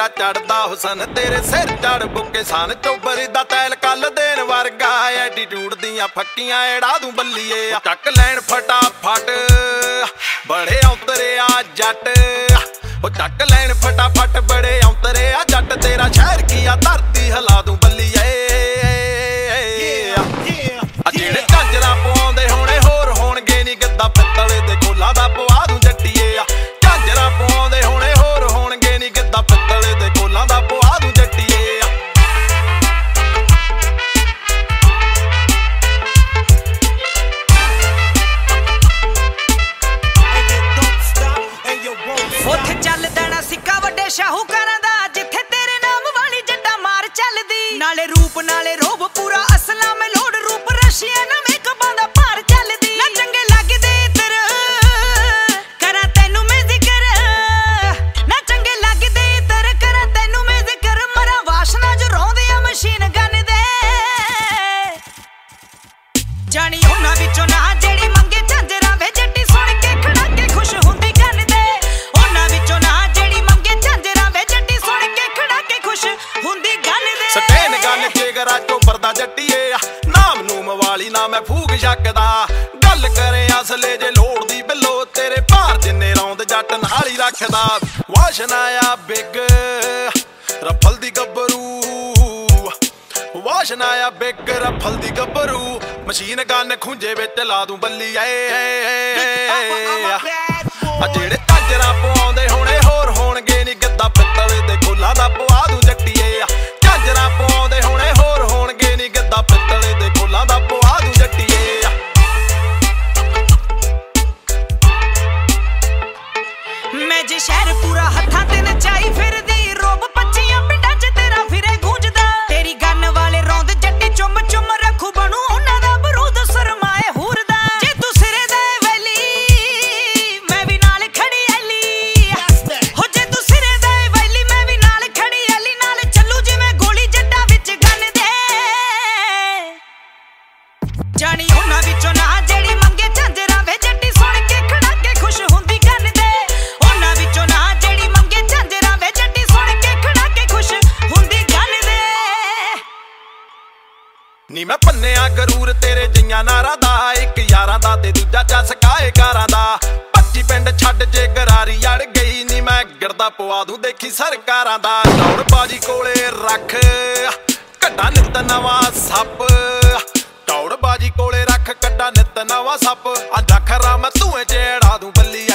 ਤੇਰਾ ਚੜਦਾ ਹੁਸਨ ਤੇਰੇ ਸਿਰ ਚੜ ਬੁੱਕੇ ਸਨ ਚੋਬਰ ਦਾ ਤੈਲ ਕੱਲ ਦੇਣ ਵਰਗਾ ਐਟੀਟਿਊਡ ਦੀਆਂ ਫੱਕੀਆਂ ਏੜਾ ਦੂੰ ਬੱਲੀਏ ਚੱਕ ਲੈਣ ਫਟਾਫਟ ਬੜੇ ਔਂਤਰੇ ਆ ਜੱਟ ਉਹ ਚੱਕ ਲੈਣ ਫਟਾਫਟ ਬੜੇ ਔਂਤਰੇ ਆ ਜੱਟ ਤੇਰਾ ਸ਼ਹਿਰ ਕੀ ਆ ਧਰਤੀ ਹਿਲਾ ਦੂੰ ਬੱਲੀਏ ਆ ਜਿਹੜੇ ਝਾਂਜਰਾਂ ਪਵਾਉਂਦੇ ਹੋਣੇ ਹੋਰ ਹੋਣਗੇ ਨੀ ਗੱਦਾ ਪਿੱਤਲੇ ਦੇ ਕੋਲਾ ਦਾ ਪਵਾ ਦੂੰ ਜੱਟੀਏ ਆ ਝਾਂਜਰਾਂ ਪਵਾਉਂਦੇ ਹੋਣੇ ਹੋਰ ਹੋਣਗੇ ਨੀ ਗੱਦਾ ਪਿੱਤਲੇ ਦੇ ਕੋਲਾਂ ਦਾ ਪਵਾ ਦੂੰ ਜੱਟੀਏ ਆ ਉੱਥੇ ਚੱਲ ਦੇਣਾ ਸਿੱਕਾ ਵੱਡੇ ਸ਼ਾਹੂਕਾਰਾਂ ਦਾ ਜਿੱਥੇ ਤੇਰੇ ਨਾਮ ਵਾਲੀ ਜੱਟਾ ਮਾਰ ਚੱਲਦੀ ਨਾਲੇ ਰੂਪ ਨਾਲੇ ਰੋਬ ਪੂਰਾ ਅਸਲਾਂ ਮੈਂ ਲੋੜ ਰੂਪ ਰਸ਼ੀਆ ਨਾ ਮੇਕਅਪਾਂ ਦਾ ਭਾਰ ਚੱਲਦੀ ਨਾ ਚੰਗੇ ਲੱਗਦੇ ਤੇਰੇ ਕਰਾਂ ਤੈਨੂੰ ਮੈਂ ਜ਼ਿਕਰ ਨਾ ਚੰਗੇ ਲੱਗਦੇ ਤੇਰੇ ਕਰਾਂ ਤੈਨੂੰ ਮੈਂ ਜ਼ਿਕਰ ਮਰਾ ਵਾਸ਼ਨਾ ਜੋ ਰੋਂਦੇ ਆ ਮਸ਼ੀਨ ਗਨ ਦੇ ਜਾਣੀ ਉਹਨਾਂ ਵਿੱਚੋਂ ਨਾ ਜਿਹੜੀ ਮੰਗੇ ਝਾਂਜਰਾਂ ਵੇ ਜੱਟੀ ਸੁਣ ਕੇ ਖੜਾ ਕੇ ਖੁਸ਼ ਹੁੰਦੀ ਗਨ ਦੇ ਉਹਨਾਂ ਵਿੱਚੋਂ ਨਾ ਜਿਹੜੀ ਮੰਗੇ ਝਾਂਜਰਾਂ ਵੇ ਜੱਟੀ ਸੁਣ ਕੇ ਖੜਾ ਕੇ ਖੁਸ਼ ਹੁੰਦੀ ਗਨ ਦੇ ਸਟੇਨ ਗਨ ਚੇਗਰਾ ਚੋਬਰ ਦਾ ਜੱਟੀਏ ਆ ਨਾਮ ਨੂਮ ਵਾਲੀ ਨਾ ਮੈਂ ਫੂਕ ਛੱਕਦਾ ਗੱਲ ਕਰੇ ਅਸਲੇ ਜੇ ਲੋੜ ਦੀ ਬਿੱਲੋ ਤੇਰੇ ਭਾਰ ਜਿੰਨੇ ਰੌਂਦ ਜੱਟ ਨਾਲ ਹੀ ਰੱਖਦਾ ਵਾਸ਼ਨਾ ਆ ਬਿੱਗ ਰਫਲ ਦੀ ਗੱਭਰੂ ਵਾਸ਼ਨਾ ਆ ਬਿੱਗ ਰਫਲ ਦੀ ਗੱਭਰੂ ਮਸ਼ੀਨ ਗਨ ਖੁੰਝੇ ਵਿੱਚ ਲਾ ਦੂੰ ਬੱਲੀ ਆ ਜਿਹੜੇ ਝਾਂਜਰਾਂ ਪਵਾਉਂਦੇ ਹੋਣੇ ਹੋਰ ਹੋਣਗੇ ਨੀ ਗੱਦਾ ਪਿੱਤਲੇ ਦੇ ਕੋਲਾਂ ਦਾ ਪਵਾ ਦੂੰ ਜੱਟੀਏ ਆ ਝਾਂਜਰਾਂ ਪਵਾਉਂਦੇ ਹੋਣੇ ਹੋਰ ਹੋਣਗੇ ਨੀ ਗੱਦਾ ਪਿੱਤਲੇ ਦੇ ਕੋਲਾਂ ਦਾ ਪਵਾ ਦੂੰ ਜੱਟੀਏ ਆ ਮੈਂ ਜੇ ਸ਼ਹਿਰ ਪੂਰਾ ਹੱਥਾਂ ਤੇ ਨਚਾਈ ਫਿਰਦੀ ਰੋਬ 25 ਪਿੰਡਾਂ 'ਚ ਤੇਰਾ ਫਿਰੇ ਗੂੰਜਦਾ ਤੇਰੀ ਗੰਨ ਵਾਲੇ ਰੌਂਦ ਜੱਟੀ ਚੁੰਮ ਚੁੰਮ ਰੱਖੂ ਬਣੂ ਉਹਨਾਂ ਦਾ ਬਰੂਦ ਸਰਮਾਏ ਹੂਰਦਾ ਜੇ ਤੂੰ ਸਿਰੇ ਦੇ ਵੈਲੀ ਮੈਂ ਵੀ ਨਾਲ ਖੜੀ ਐਲੀ ਹੋ ਜੇ ਤੂੰ ਸਿਰੇ ਦੇ ਵੈਲੀ ਮੈਂ ਵੀ ਨਾਲ ਖੜੀ ਐਲੀ ਨਾਲ ਚੱਲੂ ਜਿਵੇਂ ਗੋਲੀ ਜੱਟਾਂ ਵਿੱਚ ਗੰਨ ਦੇ ਜਾਣੀ ਉਹਨਾਂ ਵਿੱਚੋਂ ਨਾ ਜਿਹੜੀ ਮੰਗੇ ਝਾਂਜਰਾਂ ਵੇ ਜੱਟੀ ਸੁਣ ਕੇ ਖੜਾ ਕੇ ਖੁਸ਼ ਹੁੰਦੀ ਗੰਨ ਦੇ ਉਹਨਾਂ ਵਿੱਚੋਂ ਨਾ ਜਿਹੜੀ ਮੰਗੇ ਝਾਂਜਰਾਂ ਵੇ ਜੱਟੀ ਸੁਣ ਕੇ ਖੜਾ ਕੇ ਖੁਸ਼ ਹੁੰਦੀ ਗੰਨ ਦੇ ਨੀ ਮੈਂ ਪੰਨਿਆ ਗਰੂਰ ਤੇਰੇ ਜਈਆਂ ਨਾਰਾਂ ਦਾ ਇੱਕ ਯਾਰਾਂ ਦਾ ਤੇ ਦੂਜਾ ਚਸਕਾਏ ਕਾਰਾਂ ਦਾ 25 ਪਿੰਡ ਛੱਡ ਜੇ ਗਰਾਰੀ ਅੜ ਗਈ ਨੀ ਮੈਂ ਗਿਰਦਾ ਪਵਾ ਦੂੰ ਦੇਖੀ ਸਰਕਾਰਾਂ ਦਾ ਦੌੜ ਬਾਜੀ ਕੋਲੇ ਰੱਖ ਕੱਢਾ ਨਿੱਤ ਨਵਾਂ ਸੱਪ ਦੌੜ ਬਾਜੀ ਕੋਲੇ ਰੱਖ ਕੱਢਾ ਨਿੱਤ ਨਵਾਂ ਸੱਪ ਅੱਜ ਖਰਾ ਮੈਂ ਧੂਏ ਚ ਏੜਾ ਦੂੰ ਬੱਲੀ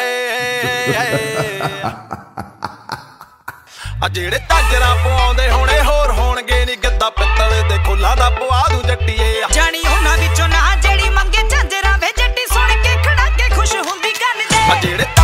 ਆ ਜਿਹੜੇ ਝਾਂਜਰਾਂ ਪਵਾਉਂਦੇ ਹੋਣੇ ਹੋਰ ਹੋਣਗੇ ਨੀ ਗੱਦਾ ਪਿੱਤਲੇ ਦੇ ਖੋਲਾਂ ਦਾ ਪਵਾ ਦੂੰ ਜੱਟੀਏ ਆ ਜਾਣੀ ਉਹਨਾਂ ਵਿੱਚੋਂ ਨਾ ਜਿਹੜੀ ਮੰਗੇ ਝਾਂਜਰਾਂ ਵੇ ਜੱਟੀ ਸੁਣ ਕੇ ਖੜਾ ਕੇ ਖੁਸ਼ ਹੁੰਦੀ ਗੰਨ ਦੇ ਜਿਹੜੇ